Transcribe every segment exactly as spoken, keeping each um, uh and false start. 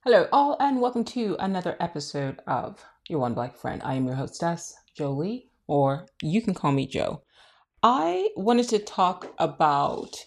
Hello, all, and welcome to another episode of Your One Black Friend. I am your hostess, Jolie, or you can call me Joe. I wanted to talk about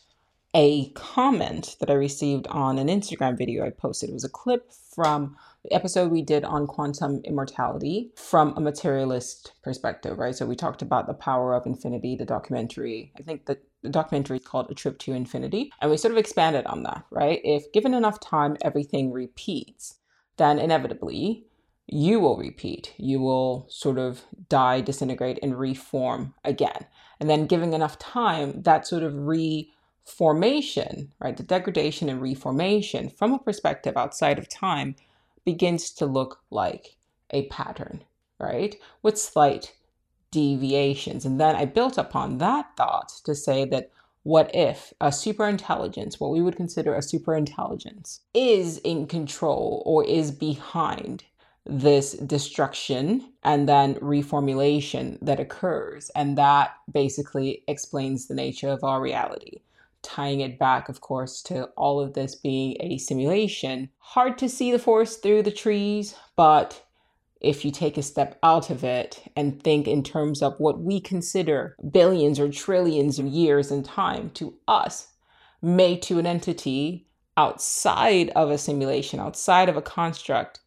a comment that I received on an Instagram video I posted. It was a clip from the episode we did on quantum immortality from a materialist perspective, right? So we talked about the power of infinity, the documentary. I think the, the documentary is called A Trip to Infinity. And we sort of expanded on that, right? If given enough time, everything repeats, then inevitably you will repeat. You will sort of die, disintegrate, and reform again. And then giving enough time, that sort of re formation, right, the degradation and reformation from a perspective outside of time begins to look like a pattern, right, with slight deviations. And then I built upon that thought to say that what if a superintelligence, what we would consider a superintelligence, is in control or is behind this destruction and then reformulation that occurs? And that basically explains the nature of our reality. Tying it back, of course, to all of this being a simulation. Hard to see the forest through the trees, but if you take a step out of it and think in terms of what we consider billions or trillions of years in time to us, may to an entity outside of a simulation, outside of a construct,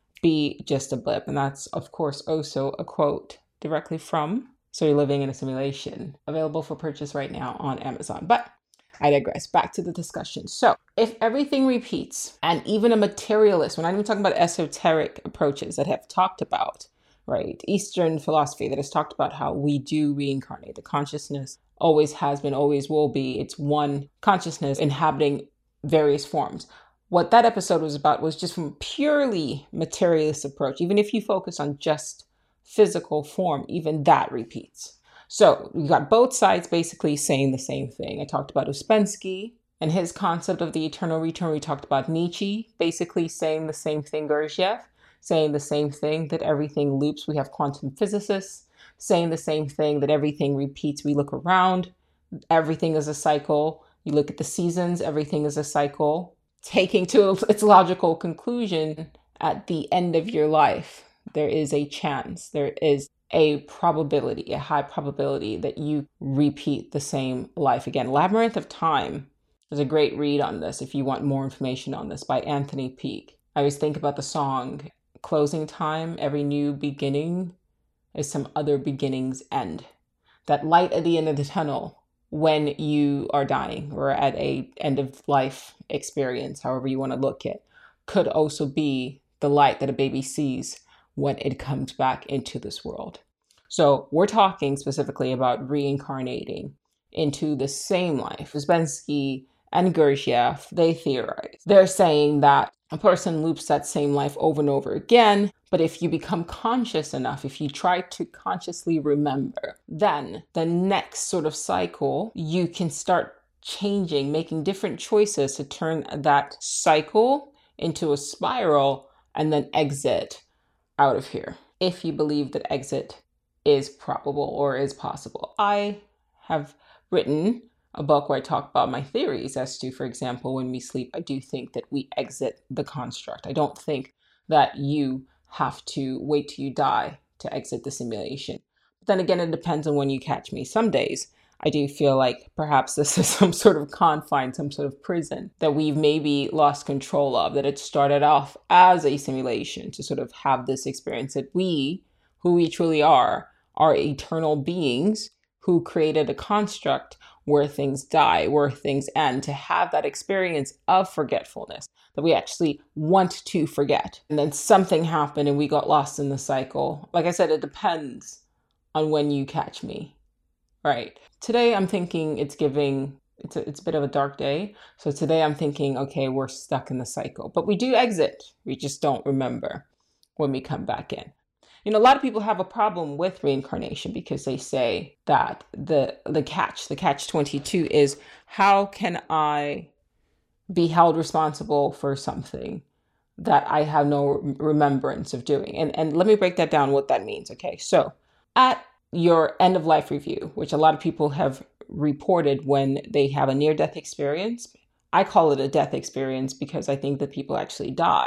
be just a blip. And that's, of course, also a quote directly from So You're Living in a Simulation, available for purchase right now on Amazon. But I digress. Back to the discussion. So if everything repeats, and even a materialist, we're not even talking about esoteric approaches that have talked about, right, Eastern philosophy that has talked about how we do reincarnate. The consciousness always has been, always will be. It's one consciousness inhabiting various forms. What that episode was about was just from a purely materialist approach. Even if you focus on just physical form, even that repeats. So we got both sides basically saying the same thing. I talked about Ouspensky and his concept of the eternal return. We talked about Nietzsche basically saying the same thing, Gurdjieff saying the same thing, that everything loops. We have quantum physicists saying the same thing, that everything repeats. We look around, everything is a cycle. You look at the seasons, everything is a cycle. Taking to its logical conclusion, at the end of your life, there is a chance, there is a probability, a high probability that you repeat the same life again. Labyrinth of Time is a great read on this if you want more information on this, by Anthony Peake. I always think about the song Closing Time. Every new beginning is some other beginning's end. That light at the end of the tunnel when you are dying or at a end of life experience, however you want to look at, could also be the light that a baby sees when it comes back into this world. So we're talking specifically about reincarnating into the same life. Ouspensky and Gurdjieff, they theorize. They're saying that a person loops that same life over and over again, but if you become conscious enough, if you try to consciously remember, then the next sort of cycle, you can start changing, making different choices to turn that cycle into a spiral and then exit out of here, if you believe that exit is probable or is possible. I have written a book where I talk about my theories as to, for example, when we sleep, I do think that we exit the construct. I don't think that you have to wait till you die to exit the simulation. But then again, it depends on when you catch me. Some days I do feel like perhaps this is some sort of confine, some sort of prison that we've maybe lost control of, that it started off as a simulation to sort of have this experience that we, who we truly are, are eternal beings who created a construct where things die, where things end, to have that experience of forgetfulness, that we actually want to forget. And then something happened and we got lost in the cycle. Like I said, it depends on when you catch me. Right. Today I'm thinking it's giving, it's a, it's a bit of a dark day. So today I'm thinking, okay, we're stuck in the cycle, but we do exit. We just don't remember when we come back in. You know, a lot of people have a problem with reincarnation because they say that the the catch, the catch twenty-two is, how can I be held responsible for something that I have no remembrance of doing? And and let me break that down, what that means. Okay, so at your end of life review, which a lot of people have reported when they have a near death experience, I call it a death experience because I think that people actually die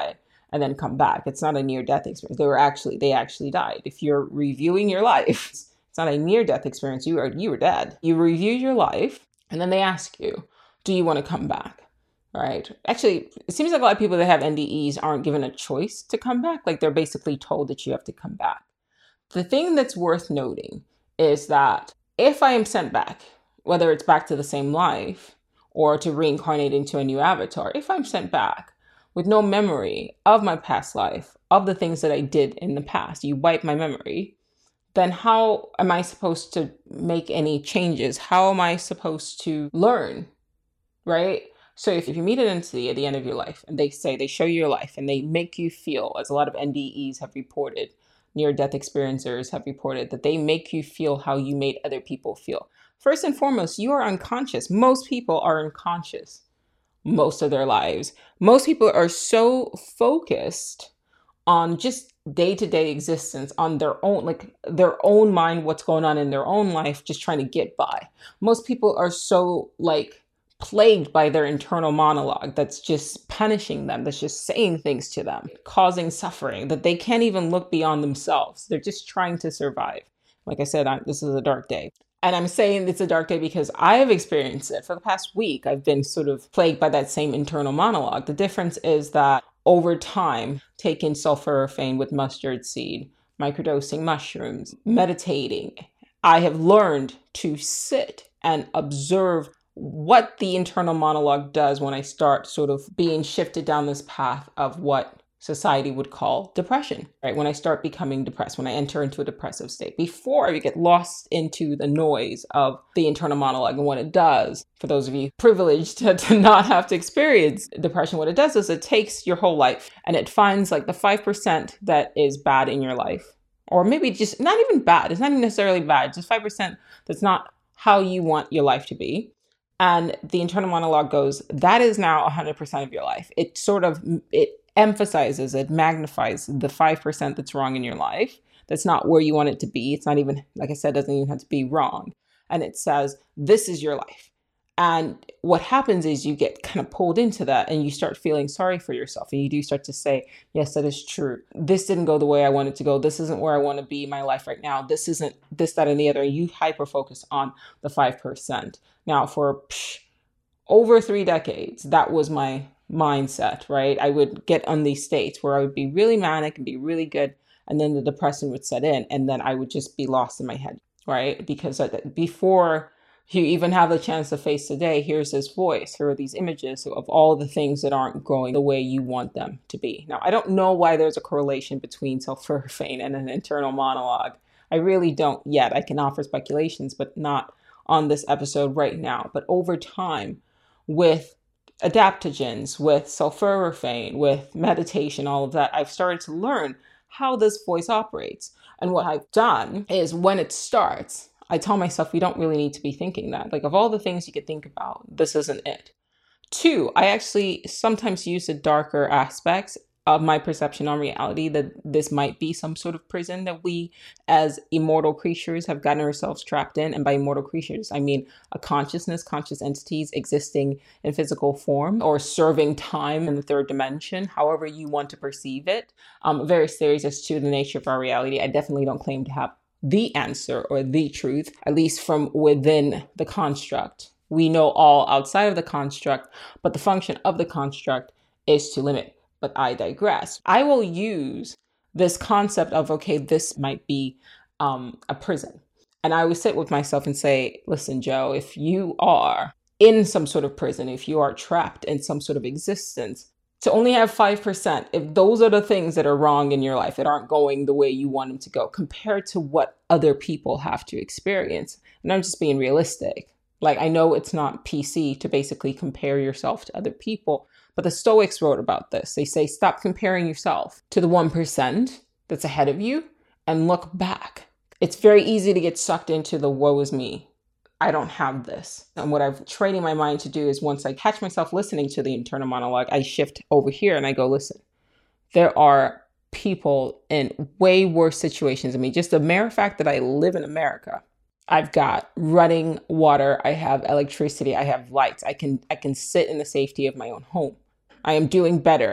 and then come back. It's not a near-death experience. They were actually, they actually died. If you're reviewing your life, it's not a near-death experience. You are, you were dead. You review your life, and then they ask you, do you want to come back? Right? Actually, it seems like a lot of people that have N D Es aren't given a choice to come back. Like they're basically told that you have to come back. The thing that's worth noting is that if I am sent back, whether it's back to the same life or to reincarnate into a new avatar, if I'm sent back with no memory of my past life, of the things that I did in the past, you wipe my memory, then how am I supposed to make any changes? How am I supposed to learn, right? So if you meet an entity at the end of your life and they say, they show you your life and they make you feel, as a lot of N D Es have reported, near-death experiencers have reported, that they make you feel how you made other people feel. First and foremost, you are unconscious. Most people are unconscious most of their lives. Most people are so focused on just day-to-day existence, on their own, like their own mind, what's going on in their own life, just trying to get by. Most people are so like plagued by their internal monologue that's just punishing them, that's just saying things to them, causing suffering, that they can't even look beyond themselves. They're just trying to survive. Like I said, I, this is a dark day. And I'm saying it's a dark day because I have experienced it. For the past week, I've been sort of plagued by that same internal monologue. The difference is that over time, taking sulforaphane with mustard seed, microdosing mushrooms, meditating, I have learned to sit and observe what the internal monologue does when I start sort of being shifted down this path of what society would call depression, right? When I start becoming depressed, when I enter into a depressive state, before I get lost into the noise of the internal monologue and what it does. For those of you privileged to, to not have to experience depression, what it does is it takes your whole life and it finds like the five percent that is bad in your life, or maybe just not even bad. It's not even necessarily bad, just five percent that's not how you want your life to be. And the internal monologue goes, that is now one hundred percent of your life. It sort of, it emphasizes, it magnifies the five percent that's wrong in your life. That's not where you want it to be. It's not even, like I said, doesn't even have to be wrong. And it says, this is your life. And what happens is you get kind of pulled into that and you start feeling sorry for yourself. And you do start to say, yes, that is true. This didn't go the way I wanted to go. This isn't where I want to be in my life right now. This isn't this, that, and the other. You hyper focus on the five percent. Now, for psh, over three decades, that was my mindset, right? I would get on these states where I would be really manic and be really good. And then the depression would set in. And then I would just be lost in my head, right? Because before you even have the chance to face the day, here's this voice, here are these images of all the things that aren't going the way you want them to be. Now, I don't know why there's a correlation between sulforaphane and an internal monologue. I really don't yet. I can offer speculations, but not on this episode right now. But over time, with adaptogens, with sulforaphane, with meditation, all of that, I've started to learn how this voice operates. And what I've done is when it starts, I tell myself, we don't really need to be thinking that. Like, of all the things you could think about, this isn't it. Two, I actually sometimes use the darker aspects of my perception on reality, that this might be some sort of prison that we as immortal creatures have gotten ourselves trapped in. And by immortal creatures, I mean a consciousness, conscious entities existing in physical form or serving time in the third dimension, however you want to perceive it. Um, various theories as to the nature of our reality. I definitely don't claim to have the answer or the truth, at least from within the construct. We know all outside of the construct, but the function of the construct is to limit. But I digress. I will use this concept of, okay, this might be um, a prison. And I would sit with myself and say, listen, Joe, if you are in some sort of prison, if you are trapped in some sort of existence, to only have five percent, if those are the things that are wrong in your life, that aren't going the way you want them to go, compared to what other people have to experience. And I'm just being realistic. Like, I know it's not P C to basically compare yourself to other people, but the Stoics wrote about this. They say, stop comparing yourself to the one percent that's ahead of you and look back. It's very easy to get sucked into the woe is me. I don't have this. And what I've training my mind to do is once I catch myself listening to the internal monologue, I shift over here and I go, listen, there are people in way worse situations than me. Just the mere fact that I live in America, I've got running water, I have electricity, I have lights. I can I can sit in the safety of my own home. I am doing better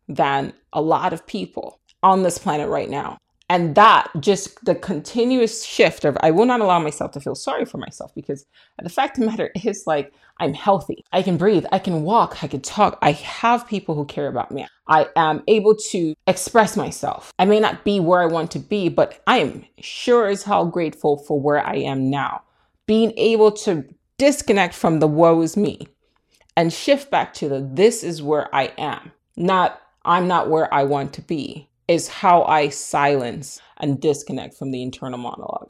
than a lot of people on this planet right now. And that just the continuous shift of, I will not allow myself to feel sorry for myself, because the fact of the matter is, like, I'm healthy. I can breathe. I can walk. I can talk. I have people who care about me. I am able to express myself. I may not be where I want to be, but I am sure as hell grateful for where I am now. Being able to disconnect from the woe is me and shift back to the this is where I am, not I'm not where I want to be, is how I silence and disconnect from the internal monologue.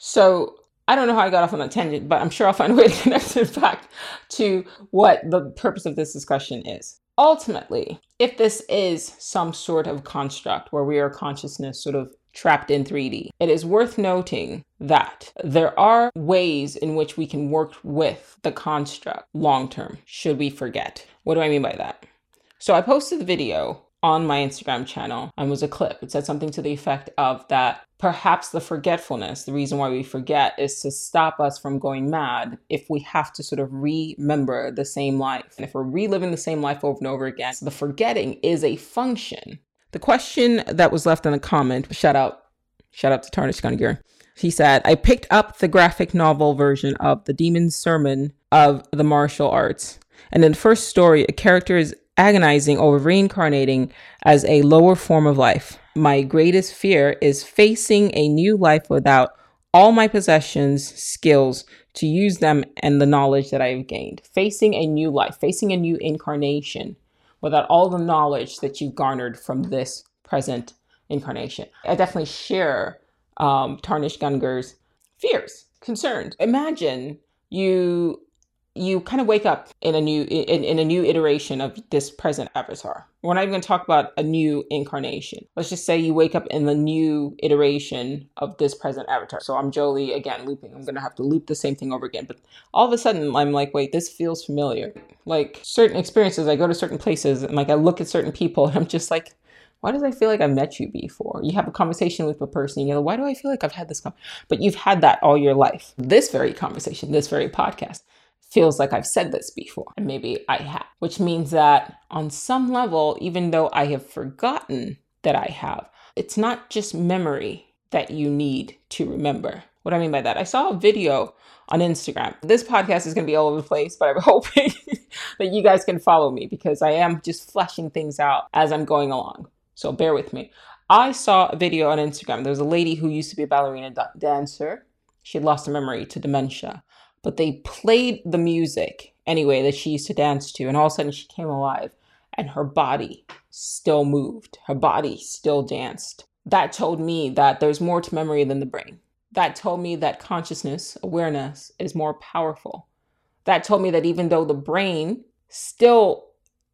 So I don't know how I got off on a tangent, but I'm sure I'll find a way to connect it back to what the purpose of this discussion is. Ultimately, if this is some sort of construct where we are consciousness sort of trapped in three D, it is worth noting that there are ways in which we can work with the construct long term, should we forget. What do I mean by that? So I posted the video on my Instagram channel, and was a clip. It said something to the effect of that perhaps the forgetfulness, the reason why we forget, is to stop us from going mad if we have to sort of remember the same life. And if we're reliving the same life over and over again, the forgetting is a function. The question that was left in the comment, shout out, shout out to Tarnish Gungar. He said, I picked up the graphic novel version of The Demon's Sermon of the Martial Arts. And in the first story, a character is agonizing over reincarnating as a lower form of life. My greatest fear is facing a new life without all my possessions, skills to use them, and the knowledge that I've gained. Facing a new life, facing a new incarnation without all the knowledge that you've garnered from this present incarnation. I definitely share um, Tarnish Gungar's fears, concerns. Imagine you you kind of wake up in a new in, in a new iteration of this present avatar. We're not even going to talk about a new incarnation. Let's just say you wake up in the new iteration of this present avatar. So I'm Jolie, again, looping. I'm going to have to loop the same thing over again. But all of a sudden, I'm like, wait, this feels familiar. Like certain experiences, I go to certain places and like I look at certain people and I'm just like, why does I feel like I've met you before? You have a conversation with a person, and you know, why do I feel like I've had this con-? But you've had that all your life. This very conversation, this very podcast, feels like I've said this before, and maybe I have, which means that on some level, even though I have forgotten that I have, it's not just memory that you need to remember. What do I mean by that? I saw a video on Instagram. This podcast is going to be all over the place, but I'm hoping that you guys can follow me because I am just fleshing things out as I'm going along. So bear with me. I saw a video on Instagram. There was a lady who used to be a ballerina da- dancer. She had lost her memory to dementia. But they played the music anyway that she used to dance to. And all of a sudden she came alive and her body still moved. Her body still danced. That told me that there's more to memory than the brain. That told me that consciousness, awareness is more powerful. That told me that even though the brain still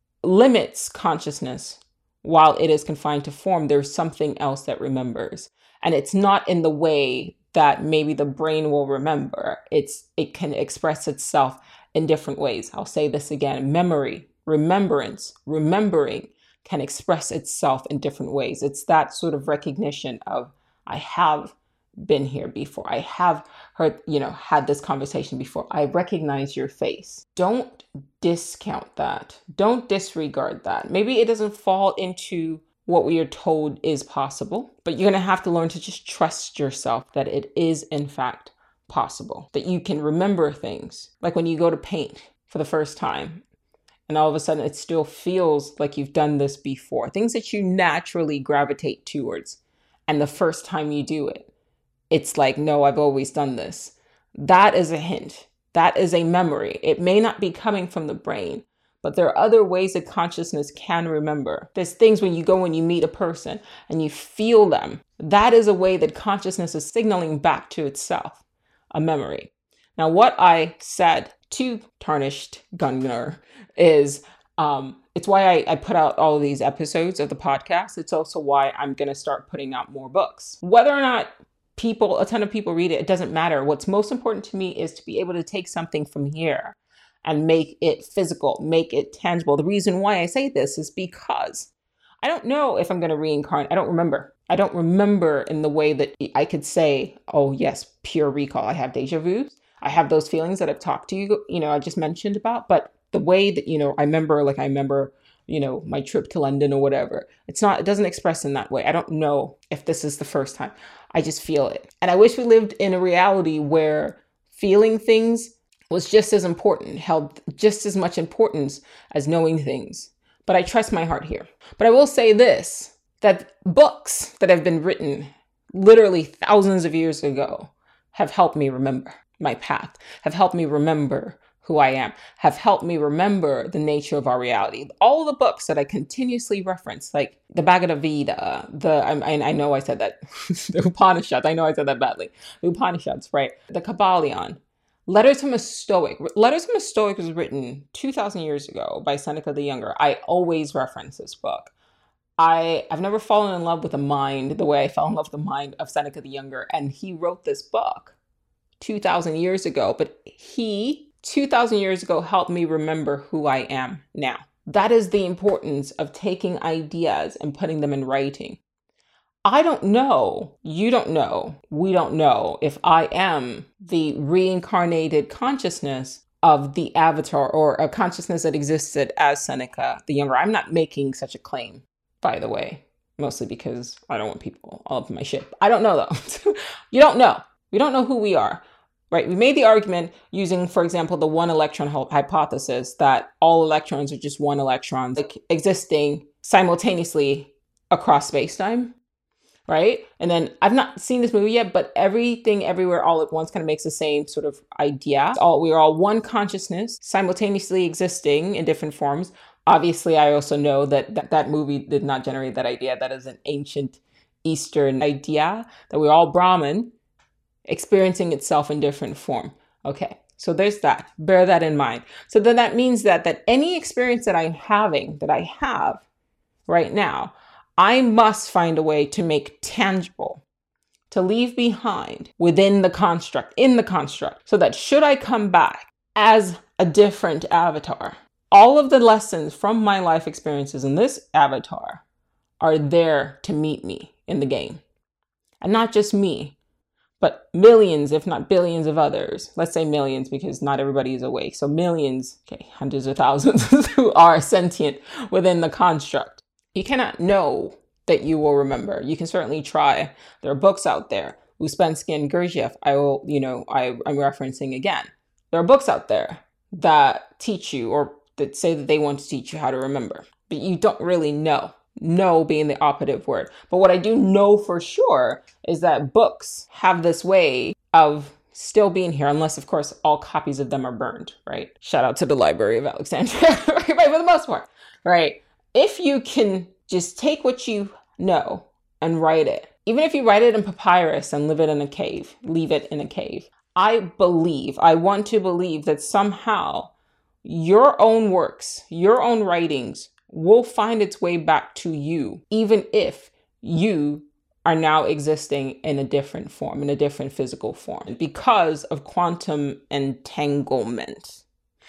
limits consciousness while it is confined to form, there's something else that remembers. And it's not in the way that maybe the brain will remember. It's it can express itself in different ways. I'll say this again. Memory, remembrance, remembering can express itself in different ways. It's that sort of recognition of, I have been here before. I have heard, you know, had this conversation before. I recognize your face. Don't discount that. Don't disregard that. Maybe it doesn't fall into what we are told is possible, but you're going to have to learn to just trust yourself that it is in fact possible, that you can remember things. Like when you go to paint for the first time and all of a sudden it still feels like you've done this before, things that you naturally gravitate towards. And the first time you do it, it's like, no, I've always done this. That is a hint. That is a memory. It may not be coming from the brain, but there are other ways that consciousness can remember. There's things when you go and you meet a person and you feel them. That is a way that consciousness is signaling back to itself, a memory. Now, what I said to Tarnished Gungar is, um, it's why I, I put out all of these episodes of the podcast. It's also why I'm going to start putting out more books. Whether or not people, a ton of people read it, it doesn't matter. What's most important to me is to be able to take something from here and make it physical, make it tangible. The reason why I say this is because I don't know if I'm going to reincarnate. I don't remember. I don't remember in the way that I could say, oh yes, pure recall. I have deja vu. I have those feelings that I've talked to you, you know, I just mentioned about, but the way that, you know, I remember, like I remember you know, my trip to London or whatever. It's not, it doesn't express in that way. I don't know if this is the first time. I just feel it. And I wish we lived in a reality where feeling things was just as important, held just as much importance as knowing things. But I trust my heart here. But I will say this, that books that have been written literally thousands of years ago have helped me remember my path, have helped me remember who I am, have helped me remember the nature of our reality. All the books that I continuously reference, like the Bhagavad Gita, the, I, I know I said that, the Upanishads, I know I said that badly, the Upanishads, right? The Kabbalion, Letters from a Stoic. Letters from a Stoic was written two thousand years ago by Seneca the Younger. I always reference this book. I, I've never fallen in love with the mind the way I fell in love with the mind of Seneca the Younger. And he wrote this book two thousand years ago, but he, two thousand years ago, helped me remember who I am now. That is the importance of taking ideas and putting them in writing. I don't know, you don't know, we don't know if I am the reincarnated consciousness of the avatar or a consciousness that existed as Seneca the Younger. I'm not making such a claim, by the way, mostly because I don't want people all up in my shit. I don't know though. You don't know. We don't know who we are, right? We made the argument using, for example, the one electron hypothesis that all electrons are just one electron like, existing simultaneously across space-time. Right? And then I've not seen this movie yet, but Everything Everywhere All at Once kind of makes the same sort of idea. All, we are all one consciousness simultaneously existing in different forms. Obviously, I also know that that, that movie did not generate that idea. That is an ancient Eastern idea that we're all Brahman experiencing itself in different form. Okay, so there's that. Bear that in mind. So then that means that that any experience that I'm having, that I have right now, I must find a way to make tangible, to leave behind within the construct, in the construct, so that should I come back as a different avatar, all of the lessons from my life experiences in this avatar are there to meet me in the game. And not just me, but millions, if not billions of others. Let's say millions because not everybody is awake. So millions, okay, hundreds of thousands who are sentient within the construct. You cannot know that you will remember. You can certainly try. There are books out there. Uspensky and Gurdjieff, I will, you know, I, I'm referencing again. There are books out there that teach you or that say that they want to teach you how to remember, but you don't really know. Know being the operative word. But what I do know for sure is that books have this way of still being here, unless, of course, all copies of them are burned, right? Shout out to the Library of Alexandria, right? But for the most part, right? If you can just take what you know and write it, even if you write it in papyrus and live it in a cave, leave it in a cave, I believe, I want to believe that somehow your own works, your own writings will find its way back to you, even if you are now existing in a different form, in a different physical form, because of quantum entanglement.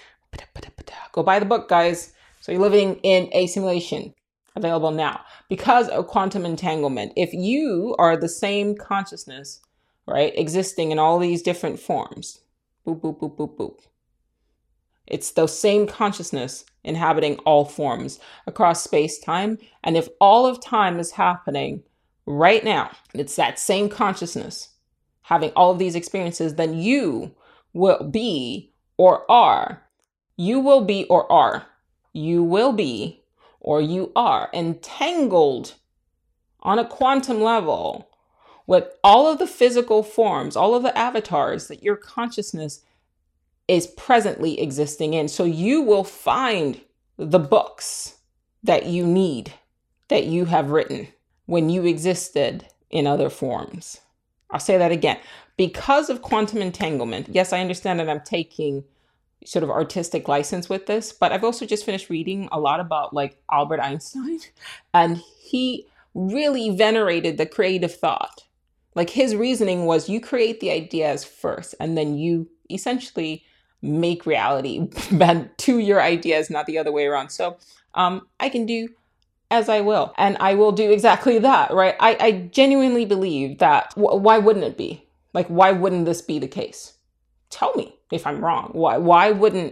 Go buy the book, guys. So you're living in a simulation, available now, because of quantum entanglement. If you are the same consciousness, right, existing in all these different forms, boop, boop, boop, boop, boop. It's the same consciousness inhabiting all forms across space-time. And if all of time is happening right now, it's that same consciousness having all of these experiences, then you will be or are, you will be or are, you will be or you are entangled on a quantum level with all of the physical forms, all of the avatars that your consciousness is presently existing in. So you will find the books that you need, that you have written when you existed in other forms. I'll say that again. Because of quantum entanglement, yes, I understand that I'm taking sort of artistic license with this, but I've also just finished reading a lot about like Albert Einstein, and he really venerated the creative thought. Like his reasoning was you create the ideas first, and then you essentially make reality bend to your ideas, not the other way around. So um, I can do as I will, and I will do exactly that, right? I, I genuinely believe that. W- why wouldn't it be? Like, why wouldn't this be the case? Tell me if I'm wrong. Why, why wouldn't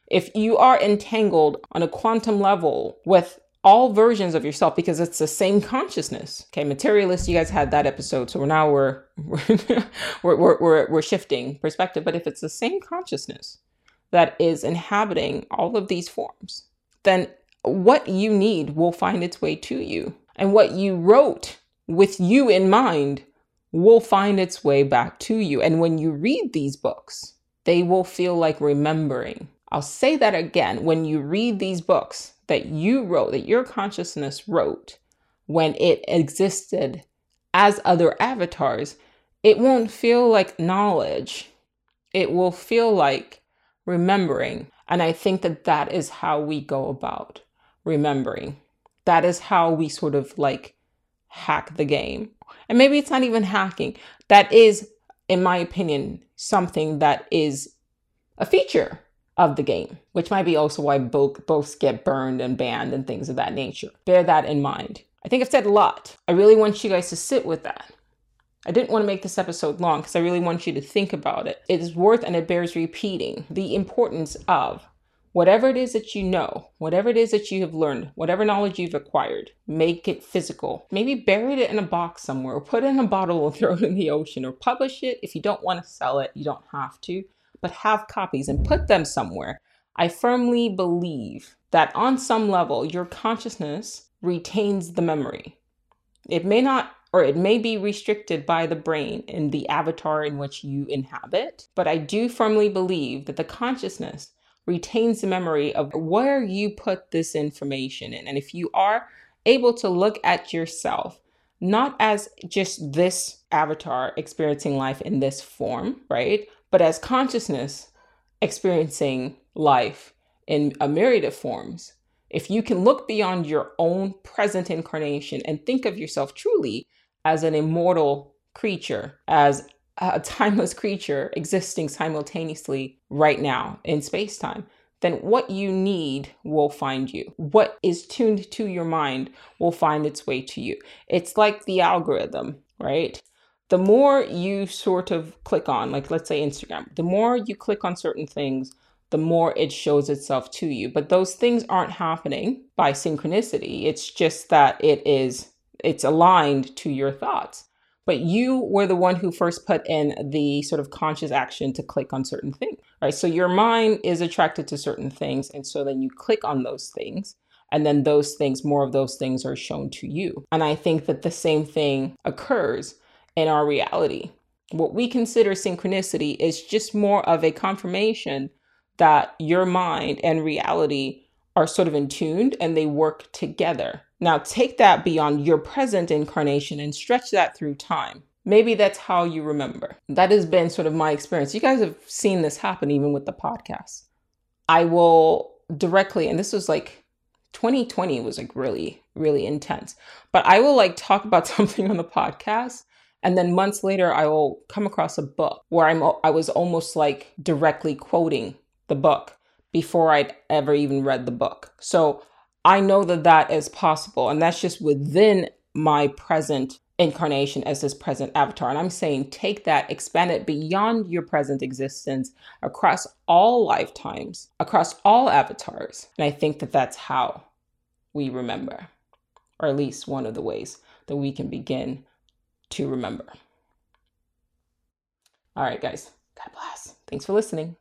If you are entangled on a quantum level with all versions of yourself, because it's the same consciousness. Okay, materialist, you guys had that episode, so now we're we're, we're we're we're shifting perspective. But if it's the same consciousness that is inhabiting all of these forms, then what you need will find its way to you, and what you wrote with you in mind will find its way back to you. And when you read these books, they will feel like remembering. I'll say that again. When you read these books that you wrote, that your consciousness wrote when it existed as other avatars, it won't feel like knowledge. It will feel like remembering. And I think that that is how we go about remembering. That is how we sort of like hack the game. And maybe it's not even hacking. That is, in my opinion, something that is a feature of the game, which might be also why both both get burned and banned and things of that nature. Bear that in mind. I think I've said a lot. I really want you guys to sit with that. I didn't want to make this episode long because I really want you to think about it. It is worth and it bears repeating the importance of whatever it is that you know, whatever it is that you have learned, whatever knowledge you've acquired, make it physical. Maybe bury it in a box somewhere, or put it in a bottle and throw it in the ocean, or publish it. If you don't want to sell it, you don't have to, but have copies and put them somewhere. I firmly believe that on some level, your consciousness retains the memory. It may not, or it may be restricted by the brain in the avatar in which you inhabit, but I do firmly believe that the consciousness retains the memory of where you put this information in. And if you are able to look at yourself, not as just this avatar experiencing life in this form, right? But as consciousness experiencing life in a myriad of forms, if you can look beyond your own present incarnation and think of yourself truly as an immortal creature, as a timeless creature existing simultaneously right now in space-time, then what you need will find you. What is tuned to your mind will find its way to you. It's like the algorithm, right? The more you sort of click on, like let's say Instagram, the more you click on certain things, the more it shows itself to you. But those things aren't happening by synchronicity. It's just that it is, it's aligned to your thoughts. But you were the one who first put in the sort of conscious action to click on certain things, right? So your mind is attracted to certain things. And so then you click on those things. And then those things, more of those things are shown to you. And I think that the same thing occurs in our reality. What we consider synchronicity is just more of a confirmation that your mind and reality are sort of in tuned and they work together. Now take that beyond your present incarnation and stretch that through time. Maybe that's how you remember. That has been sort of my experience. You guys have seen this happen even with the podcast. I will directly, and this was like twenty twenty was like really, really intense, but I will like talk about something on the podcast. And then months later, I will come across a book where I'm, I was almost like directly quoting the book before I'd ever even read the book. So I know that that is possible. And that's just within my present incarnation as this present avatar. And I'm saying take that, expand it beyond your present existence across all lifetimes, across all avatars. And I think that that's how we remember, or at least one of the ways that we can begin to remember. All right, guys. God bless. Thanks for listening.